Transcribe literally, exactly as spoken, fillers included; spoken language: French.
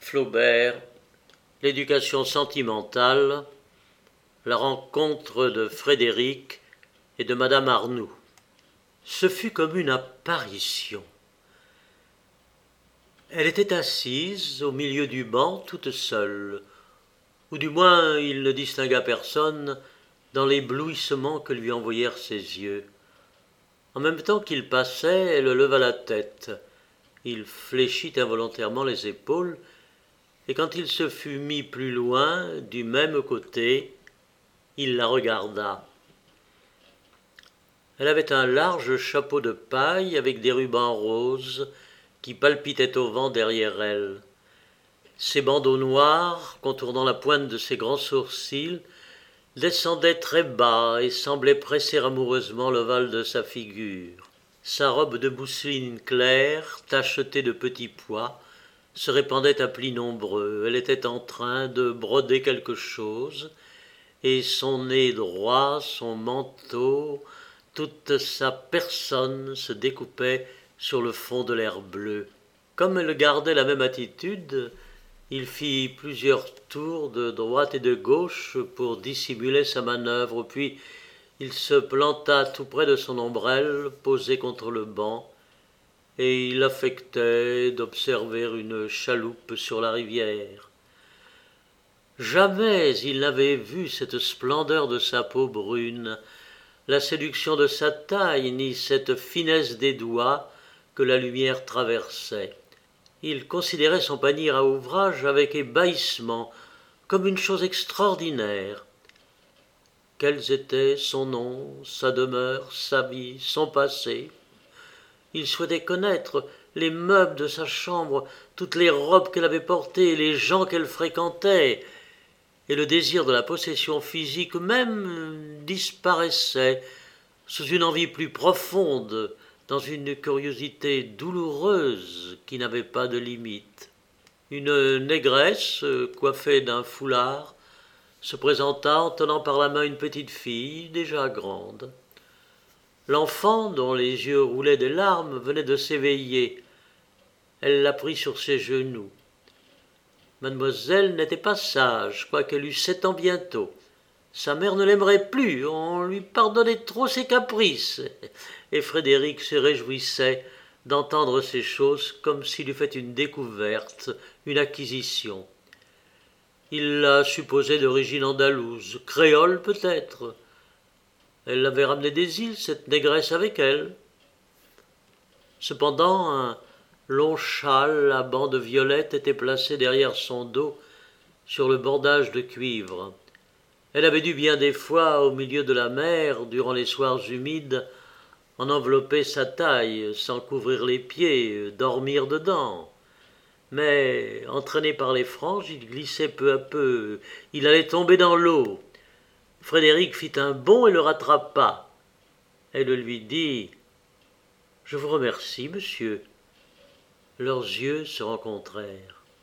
Flaubert, l'éducation sentimentale, la rencontre de Frédéric et de Madame Arnoux. Ce fut comme une apparition. Elle était assise au milieu du banc toute seule, ou du moins il ne distingua personne dans l'éblouissement que lui envoyèrent ses yeux. En même temps qu'il passait, elle leva la tête. Il fléchit involontairement les épaules, et quand il se fut mis plus loin, du même côté, il la regarda. Elle avait un large chapeau de paille avec des rubans roses qui palpitaient au vent derrière elle. Ses bandeaux noirs, contournant la pointe de ses grands sourcils, descendaient très bas et semblaient presser amoureusement l'ovale de sa figure. Sa robe de mousseline claire, tachetée de petits pois, se répandait à plis nombreux. Elle était en train de broder quelque chose, et son nez droit, son manteau, toute sa personne se découpait sur le fond de l'air bleu. Comme elle gardait la même attitude, il fit plusieurs tours de droite et de gauche pour dissimuler sa manœuvre, puis il se planta tout près de son ombrelle, posée contre le banc, et il affectait d'observer une chaloupe sur la rivière. Jamais il n'avait vu cette splendeur de sa peau brune, la séduction de sa taille, ni cette finesse des doigts que la lumière traversait. Il considérait son panier à ouvrage avec ébahissement, comme une chose extraordinaire. Quels étaient son nom, sa demeure, sa vie, son passé? Il souhaitait connaître les meubles de sa chambre, toutes les robes qu'elle avait portées, les gens qu'elle fréquentait, et le désir de la possession physique même disparaissait sous une envie plus profonde, dans une curiosité douloureuse qui n'avait pas de limite. Une négresse, coiffée d'un foulard, se présenta en tenant par la main une petite fille déjà grande. L'enfant, dont les yeux roulaient des larmes, venait de s'éveiller. Elle la prit sur ses genoux. Mademoiselle n'était pas sage, quoiqu'elle eût sept ans bientôt. Sa mère ne l'aimerait plus, on lui pardonnait trop ses caprices, et Frédéric se réjouissait d'entendre ces choses comme s'il eût fait une découverte, une acquisition. Il la supposait d'origine andalouse, créole peut-être. Elle l'avait ramenée des îles, cette négresse avec elle. Cependant, un long châle à bandes violettes était placé derrière son dos sur le bordage de cuivre. Elle avait dû bien des fois, au milieu de la mer, durant les soirs humides, en envelopper sa taille, sans couvrir les pieds, dormir dedans. Mais, entraîné par les franges, il glissait peu à peu, il allait tomber dans l'eau. Frédéric fit un bond et le rattrapa. Elle lui dit « Je vous remercie, monsieur ». Leurs yeux se rencontrèrent.